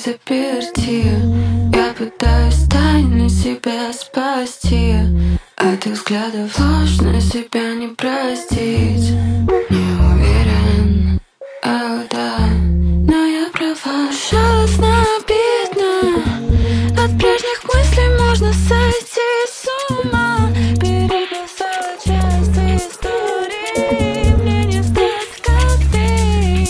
заперти. Я пытаюсь тайно себя спасти. От их взглядов сложно себя не простить. Не уверен, да, но я права. Жалостно, обидно. От прежних мыслей можно сойти с ума. Переписала часть истории. Мне не стать как ты.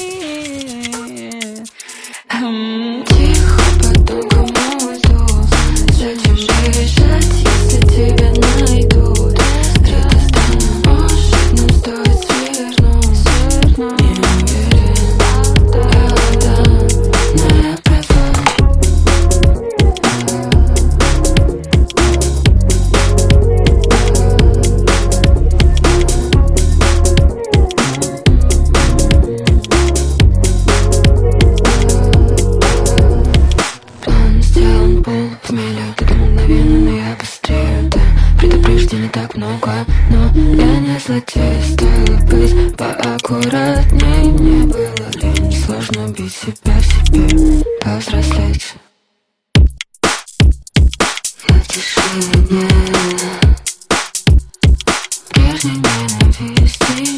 Тихо по тонкому льду. Зачем бежать, если тебя найдут? Радостно, может, нам стоит свернуть. Не уверен, да, но я права. План сделан в милях, это мгновенно, но я быстрее. Да, предупреждений так много, но я не злодей. Стоило быть поаккуратней. Мне было лень, сложно убить себя себе, повзрослеть. Я в тишине, прежней ненависти.